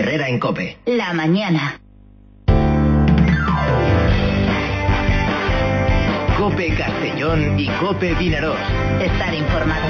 Herrera en COPE. La mañana. COPE Castellón y COPE Vinaròs. Estar informado.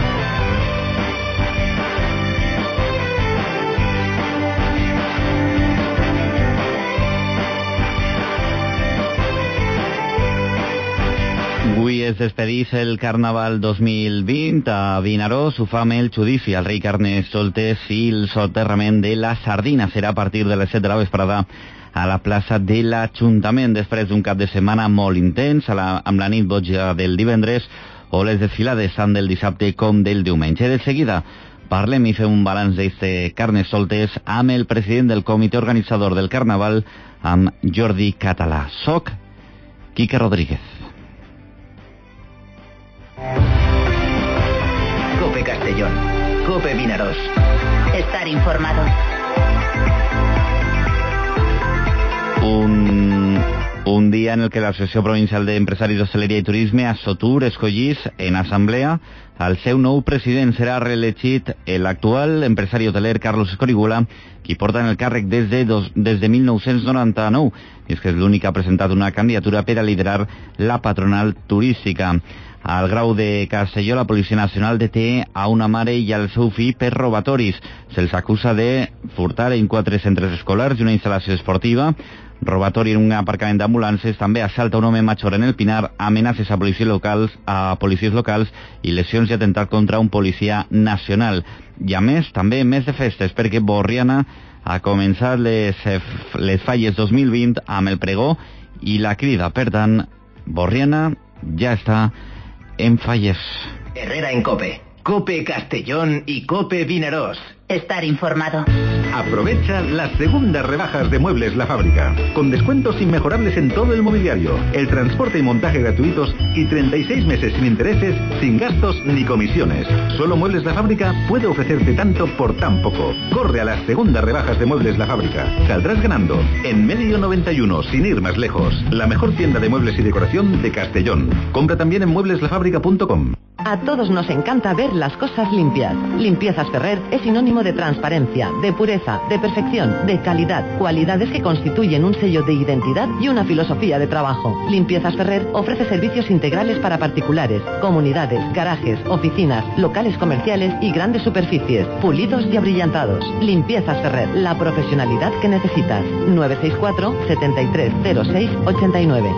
Avui es despedís el Carnaval 2020 a Vinaròs. Ho fa amb el judici al rei Carnestoltes i el soterrament de la sardina. Serà a partir de les 7 de la vesprada a la plaça de l'Ajuntament, després d'un cap de setmana molt intens, amb la nit boja del divendres o les desfilades tant del dissabte com del diumenge. De seguida parlem i fem un balanç d'este Carnestoltes amb el president del comitè organitzador del Carnaval, amb Jordi Català. Soc Quique Rodríguez. COPE Castellón, COPE Vinaròs. Estar informado. Un dia en el que l'Associació Provincial d'Empresaris d'Hostaleria i Turisme, ASOTUR, escollís en assemblea el seu nou president. Serà reelegit l'actual empresari hoteler Carlos Escorigula, qui porta en el càrrec des de 1999, i és que és l'únic que ha presentat una candidatura per a liderar la patronal turística. Al Grau de Castelló, la Policia Nacional deté a una mare i al seu fill per robatoris. Se'ls acusa de furtar en 4 centres escolars i una instal·lació esportiva, robatori en un aparcament d'ambulàncies, també assalta un home major en el Pinar, amenaces a policies locals i lesions i atemptat contra un policia nacional. I a més, també més de festes, perquè Borriana ha començat les falles 2020 amb el pregó i la crida. Per tant, Borriana ja està en falles. Herrera en COPE. COPE Castellón y COPE Vinaròs. Estar informado. Aprovecha las segundas rebajas de Muebles La Fábrica, con descuentos inmejorables en todo el mobiliario, el transporte y montaje gratuitos y 36 meses sin intereses, sin gastos ni comisiones. Solo Muebles La Fábrica puede ofrecerte tanto por tan poco. Corre a las segundas rebajas de Muebles La Fábrica. Saldrás ganando. En Medio 91, sin ir más lejos. La mejor tienda de muebles y decoración de Castellón. Compra también en muebleslafábrica.com. A todos nos encanta ver las cosas limpias. Limpiezas Ferrer es sinónimo de transparencia, de pureza, de perfección, de calidad, cualidades que constituyen un sello de identidad y una filosofía de trabajo. Limpiezas Ferrer ofrece servicios integrales para particulares, comunidades, garajes, oficinas, locales comerciales y grandes superficies, pulidos y abrillantados. Limpiezas Ferrer, la profesionalidad que necesitas. 964 7306 89.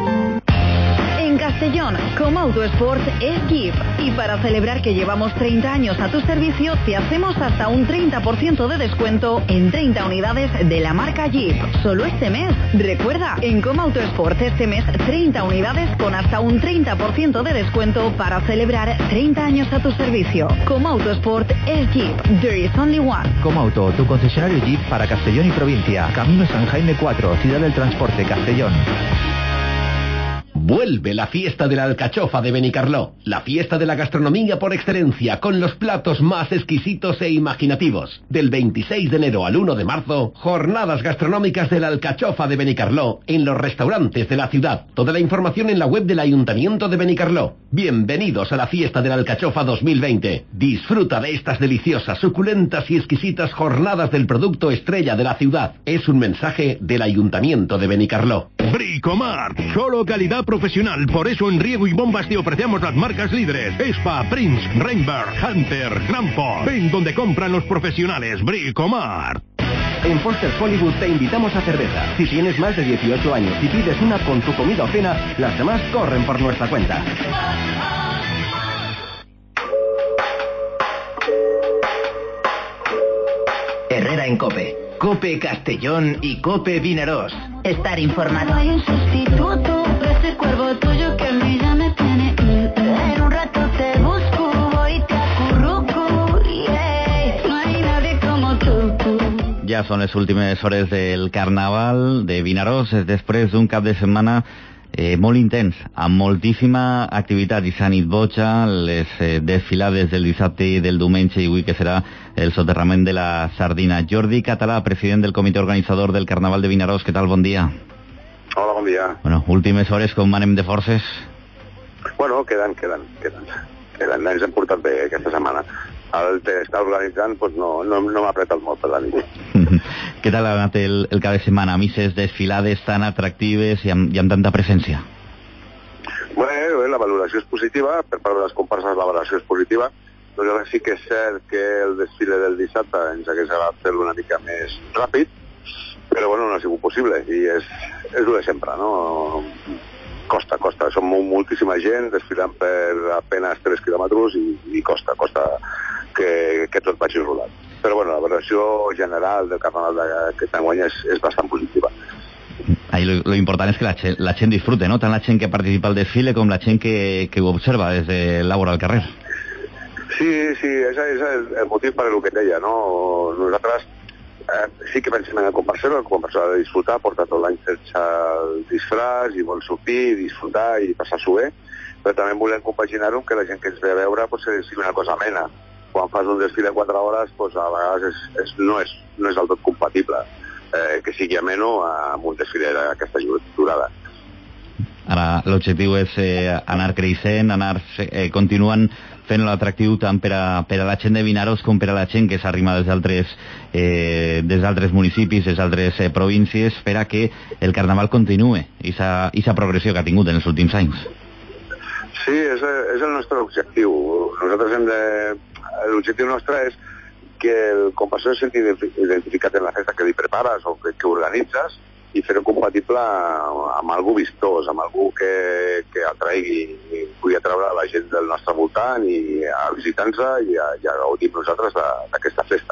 En Castellón, Comauto Sport es Jeep. Y para celebrar que llevamos 30 años a tu servicio, te hacemos hasta un 30% de descuento en 30 unidades de la marca Jeep. Solo este mes. Recuerda, en Comauto Sport este mes 30 unidades con hasta un 30% de descuento para celebrar 30 años a tu servicio. Comauto Sport es Jeep. There is only one. Comauto, tu concesionario Jeep para Castellón y provincia. Camino San Jaime 4, Ciudad del Transporte, Castellón. Vuelve la fiesta de la alcachofa de Benicarló, la fiesta de la gastronomía por excelencia, con los platos más exquisitos e imaginativos. Del 26 de enero al 1 de marzo, jornadas gastronómicas de la alcachofa de Benicarló en los restaurantes de la ciudad. Toda la información en la web del Ayuntamiento de Benicarló. Bienvenidos a la fiesta de la alcachofa 2020. Disfruta de estas deliciosas, suculentas y exquisitas jornadas del producto estrella de la ciudad. Es un mensaje del Ayuntamiento de Benicarló. Bricomart, solo calidad profesional, por eso en riego y bombas te ofrecemos las marcas líderes: Spa, Prince, Rainberg, Hunter, Grampo. Ven donde compran los profesionales. Bricomart. En Foster Hollywood te invitamos a cerveza. Si tienes más de 18 años y pides una con tu comida o cena, las demás corren por nuestra cuenta. Herrera en COPE. COPE Castellón y COPE Vinaròs. Estar informado. Hay un sustituto de ese cuervo tuyo que a mí ya me tiene. En un rato te busco, voy y te acurruco. Yeah. No hay nadie como tú. Ja són les últimes hores del Carnaval de Vinaròs, després d'un cap de setmana molt intens, amb moltíssima activitat i nit boja, les desfilades del dissabte i del diumenge i avui que serà el soterrament de la sardina. Jordi Català, president del comitè organitzador del Carnaval de Vinaròs, què tal? Bon dia. Hola, bon dia. Bueno, últimes hores, com anem de forces? Bueno, queden. Ens hem portat bé aquesta setmana. el està organitzant pues no m'ha apretat molt per la nit. Què tal ha anat el cap de setmana? Misses desfilades tan atractives i amb tanta presència? Bé, la valoració és positiva, per part de les comparses la valoració és positiva. Nosaltres sí que és cert que el desfile del dissabte ens hagués agradat fer-lo una mica més ràpid, però bueno, no ha sigut possible, i és el de sempre, no? Costa. Som moltíssima gent desfilant per apenas 3 quilòmetres i costa que tot vagi rodat. Però bueno, la valoració general del carnaval d'aquest any és bastant positiva. Ahí lo important és que la gent disfrute, no? Tant la gent que participa al desfile com la gent que ho observa des de l'àgora al carrer. Sí, és el motiu per el que deia, no? Nosaltres sí que pensem en el comparser ha de disfrutar, porta tot l'any sense el disfraç i vol sortir, disfrutar i passar-s'ho bé, però també volem compaginar-ho que la gent que ens ve a veure sigui una cosa amena. Quan fas un desfile de 4 hores, a vegades no és del tot compatible que sigui ameno amb un desfile d'aquesta durada. Ara l'objectiu és anar creixent, continuant fent l'atractiu tant per a la gent de Vinaròs com per a la gent que s'arrima des d'altres municipis, des d'altres províncies, per a que el carnaval continue i sa progressió que ha tingut en els últims anys. Sí, és el nostre objectiu. L'objectiu nostre és que el comparser se senti identificat en la festa que li prepares o que organitzes i fer-ho compatible amb algú vistós, amb algú que atraigui i pugui atreure la gent del nostre voltant i a visitar-nos i a gaudir nosaltres d'aquesta festa.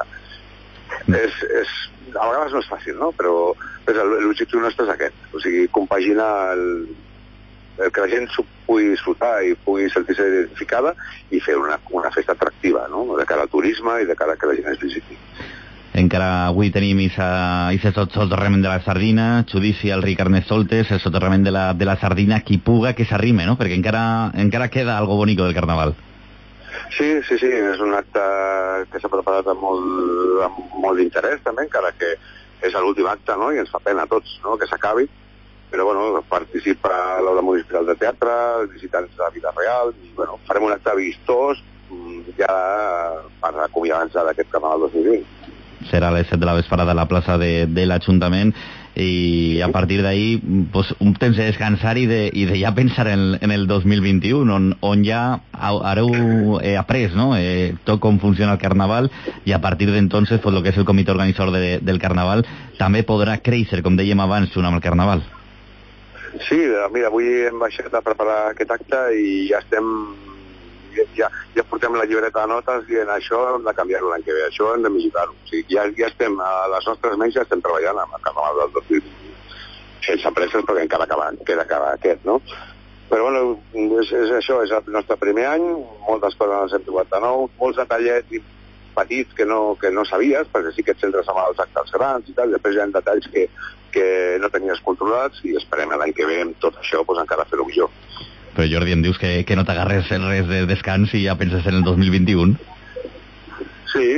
A vegades no és fàcil, no? Però l'objectiu nostre és aquest, o sigui, compaginar que la gent s'ho pugui disfrutar i pugui sentir-se identificada i fer una festa atractiva, no? De cara al turisme i de cara a que la gent es visiti. Encara avui tenim aquest soterrament de la sardina, judici al rei Carnestoltes, el soterrament de la sardina, qui puga que s'arrime, no? Perquè encara queda algo bonico del carnaval. Sí, és un acte que s'ha preparat amb molt d'interès també, encara que és l'últim acte, no? I ens fa pena a tots, no? Que s'acabi, però bueno, participa l'Aula Municipal de Teatre, els visitants de la vida real, i bueno, farem un acte vistós ja per acomiadar-nos d'aquest carnaval 2020. Serà a les 7 de la vesprada a la plaça de l'Ajuntament i a partir d'ahí pues, un temps de descansar i de ja pensar en el 2021 on ja haureu après, no? Tot com funciona el carnaval i a partir d'entonces pues, lo que és el comitè organitzador del carnaval també podrà créixer, com dèiem abans, junt amb el carnaval. Sí, mira, avui hem baixat a preparar aquest acte i ja estem ja portem la llibreta de notes i en això hem de canviar-ho l'any que ve, això hem de millorar-ho. O sigui, ja estem, a les nostres ments ja estem treballant amb el carnaval del 2020. Sense presses perquè encara queda acabar aquest, no? Però bueno, és això, és el nostre primer any, moltes coses ens hem trobat de nou, molts detallets petits que no sabies, perquè sí que et centres amb els actes grans i tal, després hi ha detalls que no tenies controlats i esperem l'any que ve amb tot això pues, encara fer-ho millor. Però Jordi, em dius que no t'agarres res de descans i ja penses en el 2021? Sí,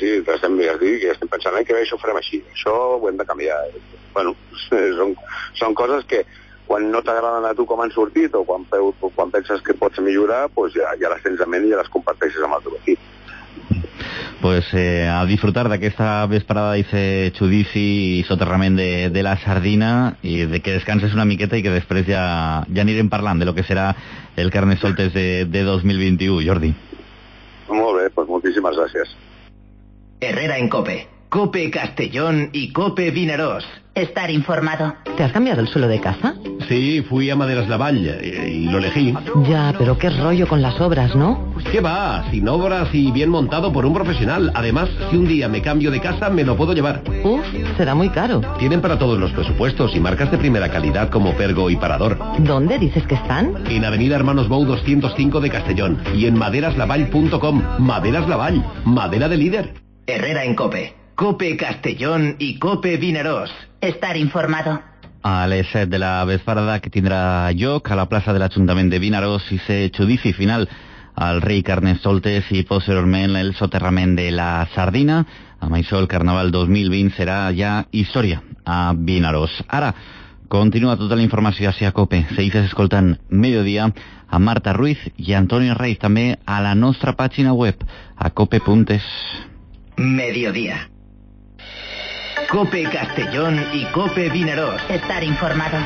estem pensant que això ho farem així, això ho hem de canviar. Bueno, són coses que quan no t'agraden a tu com han sortit o quan penses que pots millorar, pues ja les tens en ment i ja les comparteixes amb el teu equip. Pues a disfrutar d'aquesta vesprada d'aquest judici i soterrament de la sardina i de que descanses una miqueta i que després ja anirem parlant de lo que serà el Carnestoltes de 2021, Jordi. Molt bé, pues moltíssimes gràcies. Herrera en COPE. COPE Castellón y COPE Vinaròs. Estar informado. ¿Te has cambiado el suelo de casa? Sí, fui a Maderas Lavall y lo elegí. Ya, pero qué rollo con las obras, ¿no? ¿Qué va? Sin obras y bien montado por un profesional. Además, si un día me cambio de casa, me lo puedo llevar. Uf, será muy caro. Tienen para todos los presupuestos y marcas de primera calidad como Pergo y Parador. ¿Dónde dices que están? En Avenida Hermanos Bou 205 de Castellón y en maderaslavall.com. Maderas Lavall, madera de líder. Herrera en COPE. COPE Castellón y COPE Vinaròs. Estar informado. A les 7 de la vesprada que tindrà lloc a la plaça de l'Ajuntament de Vinaròs i ser judici final al rei Carnestoltes i posteriorment el soterrament de la sardina. Amb això el Carnaval 2020 serà ja història a Vinaròs. Ara Continua tota la informació a COPE. Segueixes escoltant Mediodía a Marta Ruiz i Antonio Reis, també a la nostra pàgina web, a cope.es. Mediodía. COPE Castellón y COPE Vinaròs. Estar informado.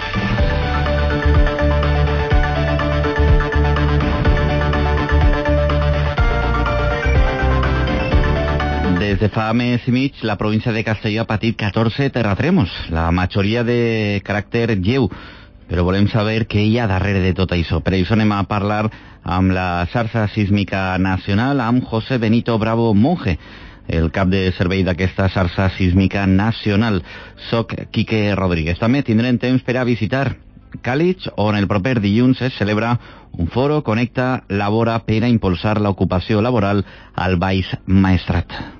Des de fa mes i mig, la província de Castelló ha patit 14 terratrèmols, la majoria de caràcter lleu, però volem saber què hi ha darrere de tot això. Per això anem a parlar amb la xarxa sísmica nacional, amb José Benito Bravo Monge, el cap de servei d'aquesta xarxa sísmica nacional. Soc Quique Rodríguez. També tindrem temps per a visitar Càlig, on el proper dilluns es celebra un foro Connecta Labora per a impulsar l'ocupació laboral al Baix Maestrat.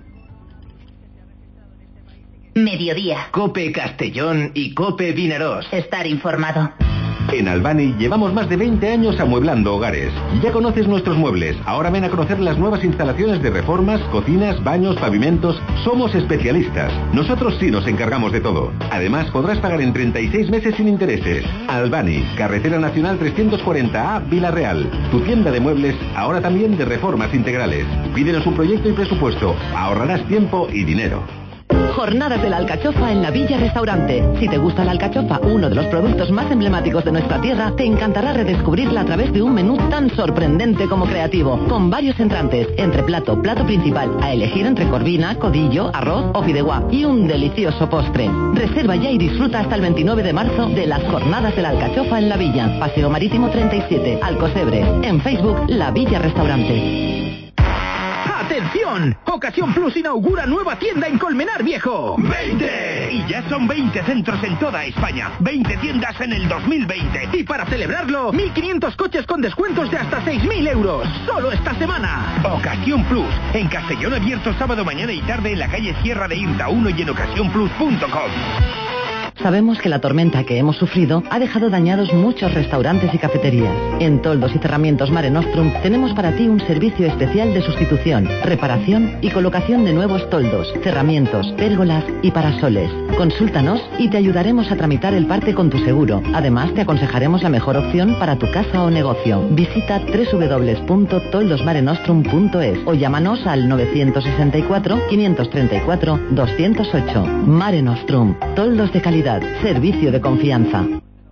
Mediodía. COPE Castellón y COPE Vinaròs. Estar informado. En Albani llevamos más de 20 años amueblando hogares. Ya conoces nuestros muebles. Ahora ven a conocer las nuevas instalaciones de reformas, cocinas, baños, pavimentos. Somos especialistas. Nosotros sí nos encargamos de todo. Además, podrás pagar en 36 meses sin intereses. Albani, Carretera Nacional 340A, Vila Real. Tu tienda de muebles, ahora también de reformas integrales. Pídenos un proyecto y presupuesto. Ahorrarás tiempo y dinero. Jornadas de la alcachofa en la Villa Restaurante. Si te gusta la alcachofa, uno de los productos más emblemáticos de nuestra tierra, te encantará redescubrirla a través de un menú tan sorprendente como creativo, con varios entrantes, entreplato, plato principal, a elegir entre corvina, codillo, arroz o fideuá, y un delicioso postre. Reserva ya y disfruta hasta el 29 de marzo de las Jornadas de la alcachofa en la Villa. Paseo Marítimo 37, Alcocebre. En Facebook, La Villa Restaurante. ¡Atención! Ocasión Plus inaugura nueva tienda en Colmenar Viejo. ¡20! Y ya son 20 centros en toda España. 20 tiendas en el 2020. Y para celebrarlo, 1.500 coches con descuentos de hasta 6.000 euros. Solo esta semana. Ocasión Plus. En Castellón, abierto sábado, mañana y tarde en la calle Sierra de Irta 1 y en ocasiónplus.com. Sabemos que la tormenta que hemos sufrido ha dejado dañados muchos restaurantes y cafeterías. En Toldos y Cerramientos Mare Nostrum tenemos para ti un servicio especial de sustitución, reparación y colocación de nuevos toldos, cerramientos, pérgolas y parasoles. Consúltanos y te ayudaremos a tramitar el parte con tu seguro. Además, te aconsejaremos la mejor opción para tu casa o negocio. Visita www.toldosmarenostrum.es o llámanos al 964 534 208. Mare Nostrum, toldos de calidad. Servicio de confianza.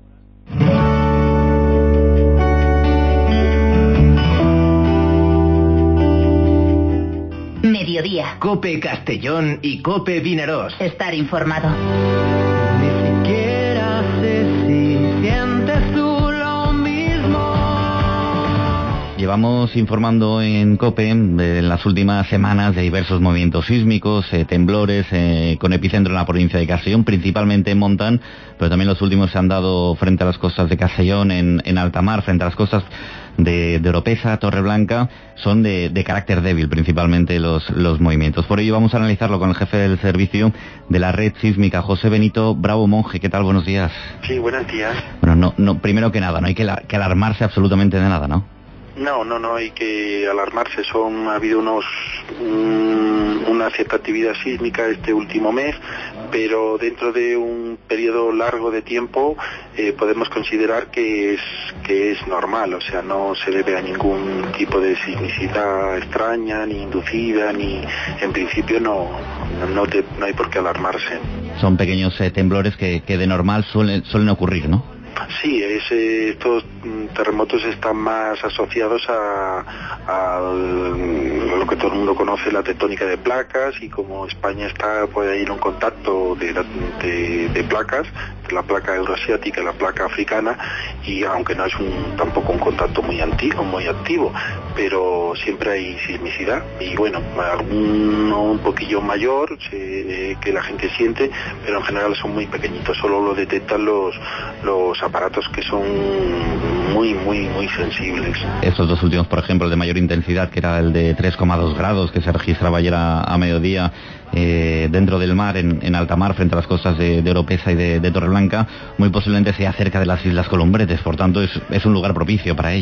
Mediodía. COPE Castellón y COPE Vinaròs. Estar informado. Ni siquiera sé si sientes tú lo mismo. Llevamos informando en COPE en las últimas semanas de diversos movimientos sísmicos, temblores, con epicentro en la provincia de Castellón, principalmente en Montán, pero también los últimos se han dado frente a las costas de Castellón, en alta mar, frente a las costas de Oropesa, Torreblanca. Son de carácter débil principalmente los movimientos. Por ello vamos a analizarlo con el jefe del servicio de la red sísmica, José Benito Bravo Monge. ¿Qué tal? Buenos días. Sí, buenos días. Bueno, no, primero que nada, no hay que alarmarse absolutamente de nada, ¿no? No hay que alarmarse. Ha habido una cierta actividad sísmica este último mes, pero dentro de un periodo largo de tiempo podemos considerar que es normal, o sea, no se debe a ningún tipo de sismicidad extraña, ni inducida, ni en principio no hay por qué alarmarse. Son pequeños temblores que de normal suelen ocurrir, ¿no? Sí, estos terremotos están más asociados a lo que todo el mundo conoce, la tectónica de placas, y como España puede ir en un contacto de placas, de la placa euroasiática y la placa africana, y aunque no es tampoco un contacto muy activo, pero siempre hay sismicidad, y bueno, alguno un poquillo mayor que la gente siente, pero en general son muy pequeñitos, solo lo detectan los aparatos que son muy sensibles. Estos dos últimos, por ejemplo, el de mayor intensidad, que era el de 3,2 grados, que se registraba ayer a mediodía dentro del mar, en alta mar, frente a las costas de Oropesa y de Torreblanca, muy posiblemente sea cerca de las Islas Columbretes, por tanto es un lugar propicio para ello.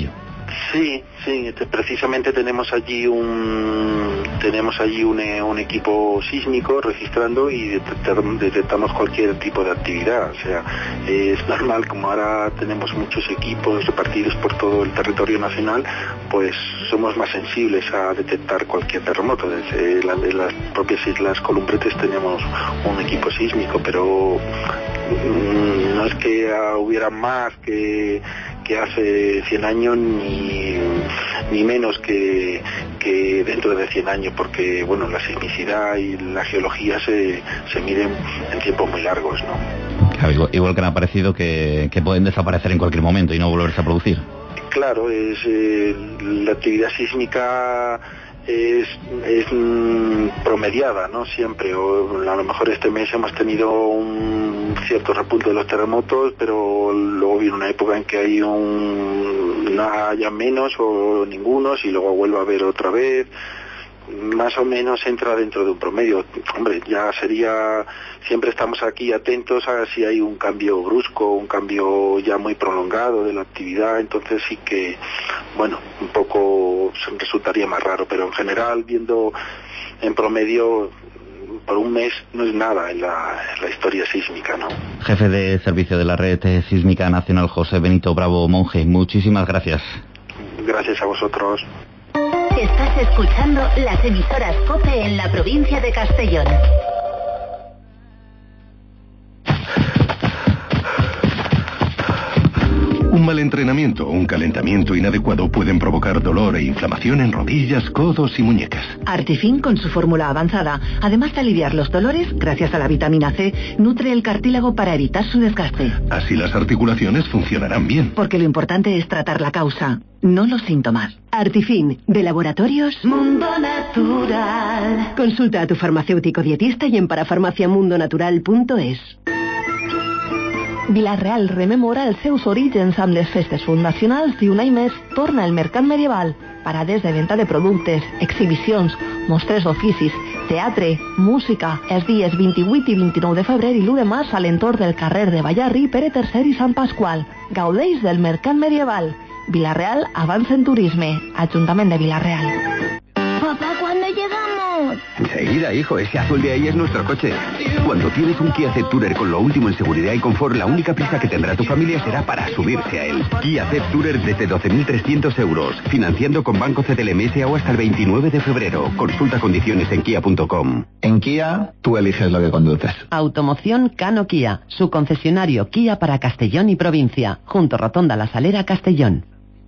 Sí, precisamente tenemos allí un equipo sísmico registrando y detectamos cualquier tipo de actividad. O sea, es normal, como ahora tenemos muchos equipos repartidos por todo el territorio nacional, pues somos más sensibles a detectar cualquier terremoto. Desde las propias Islas Columbretes tenemos un equipo sísmico, pero no es que hubiera más que hace 100 años ni menos que dentro de 100 años, porque bueno, la sismicidad y la geología se miden en tiempos muy largos, ¿no? Claro, igual que han aparecido que pueden desaparecer en cualquier momento y no volverse a producir. Claro, la actividad sísmica es promediada, ¿no? Siempre, o a lo mejor este mes hemos tenido un cierto repunte de los terremotos, pero luego viene una época en que no haya menos o ningunos y luego vuelve a haber otra vez. Más o menos entra dentro de un promedio. Hombre, ya siempre estamos aquí atentos a si hay un cambio brusco, un cambio ya muy prolongado de la actividad, entonces sí que, bueno, un poco resultaría más raro, pero en general, viendo en promedio, por un mes no es nada en la historia sísmica, ¿no? Jefe de servicio de la Red Sísmica Nacional, José Benito Bravo Monge, muchísimas gracias. Gracias a vosotros. Estás escuchando las emisoras COPE en la provincia de Castellón. Un mal entrenamiento o un calentamiento inadecuado pueden provocar dolor e inflamación en rodillas, codos y muñecas. Artifin, con su fórmula avanzada, además de aliviar los dolores, gracias a la vitamina C, nutre el cartílago para evitar su desgaste. Así las articulaciones funcionarán bien. Porque lo importante es tratar la causa, no los síntomas. Artifin, de Laboratorios Mundo Natural. Consulta a tu farmacéutico dietista y en parafarmaciamundonatural.es. Vila-real rememora els seus orígens amb les festes fundacionals i un any més torna al mercat medieval. Parades de venda de productes, exhibicions, mostres d'oficis, teatre, música, els dies 28 i 29 de febrer i l'1 de març a l'entorn del carrer de Ballarri, Pere III i Sant Pasqual. Gaudeix del mercat medieval. Vila-real avança en turisme. Ajuntament de Vila-real. Papá, ¿cuándo llegamos? Enseguida, hijo, ese azul de ahí es nuestro coche. Cuando tienes un Kia Cept-Tourer con lo último en seguridad y confort, la única prisa que tendrá tu familia será para subirse a él. Kia Cept-Tourer desde 12.300 euros, financiando con Banco CTLM SA hasta el 29 de febrero. Consulta condiciones en kia.com. En Kia, tú eliges lo que conduces. Automoción Cano Kia, su concesionario Kia para Castellón y provincia, junto Rotonda La Salera, Castellón.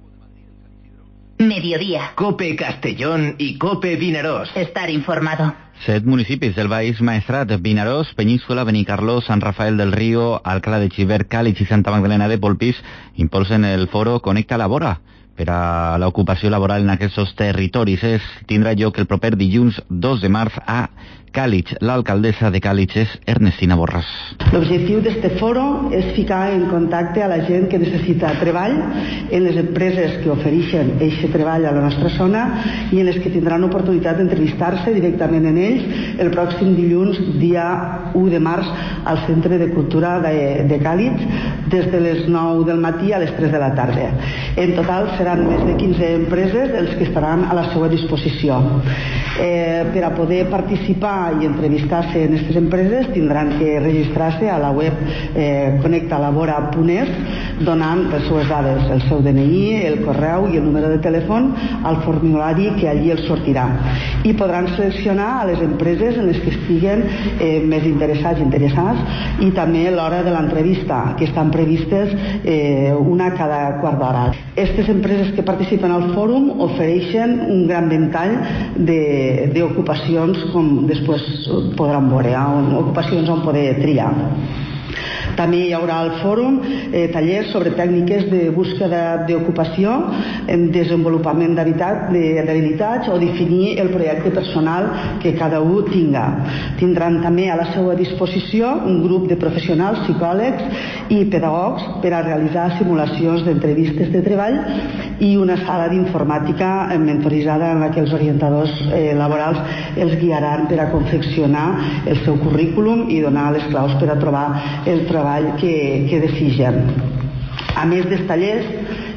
Mediodía. COPE Castellón y COPE Vinaròs. Estar informado. 7 municipis del Baix Maestrat, Vinaròs, Península, Benicarló, San Rafael del Río, Alcalá de Xivert, Càlig i Santa Magdalena de Polpís impulsen el foro Connecta Labora per a l'ocupació laboral en aquests territoris. Tindrà lloc el proper dilluns 2 de març a Càlig. L'alcaldessa de Càlig és Ernestina Borràs. L'objectiu d'este foro és ficar en contacte a la gent que necessita treball en les empreses que ofereixen aquest treball a la nostra zona i en les que tindran oportunitat d'entrevistar-se directament en ells el pròxim dilluns, dia 1 de març, al Centre de Cultura de Càlig, des de les 9 del matí a les 3 de la tarda. En total seran més de 15 empreses els que estaran a la seva disposició. Per a poder participar i entrevistar-se en aquestes empreses tindran que registrar-se a la web connectalabora.es donant les seues dades, el seu DNI, el correu i el número de telèfon al formulari que allí els sortirà. I podran seleccionar a les empreses en les que estiguen més interessats i també l'hora de l'entrevista, que estan previstes una cada quart d'hora. Aquestes empreses que participen al fòrum ofereixen un gran ventall d'ocupacions, com després podran veure, ocupacions on poder triar. També hi haurà al fòrum tallers sobre tècniques de búsqueda d'ocupació, desenvolupament d'habilitats o definir el projecte personal que cada un tinga. Tindran també a la seva disposició un grup de professionals, psicòlegs i pedagogs per a realitzar simulacions d'entrevistes de treball i una sala d'informàtica mentoritzada en la que els orientadors laborals els guiaran per a confeccionar el seu currículum i donar les claus per a trobar el treball que desitgen. A més dels tallers,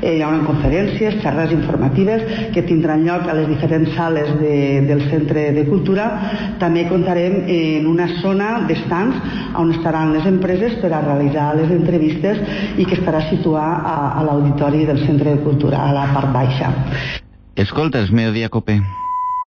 hi haurà conferències, xerrades informatives que tindran lloc a les diferents sales del Centre de Cultura. També comptarem en una zona d'estands on estaran les empreses per a realitzar les entrevistes i que estarà situat a l'auditori del Centre de Cultura, a la part baixa. Escoltes Mediodía Cope.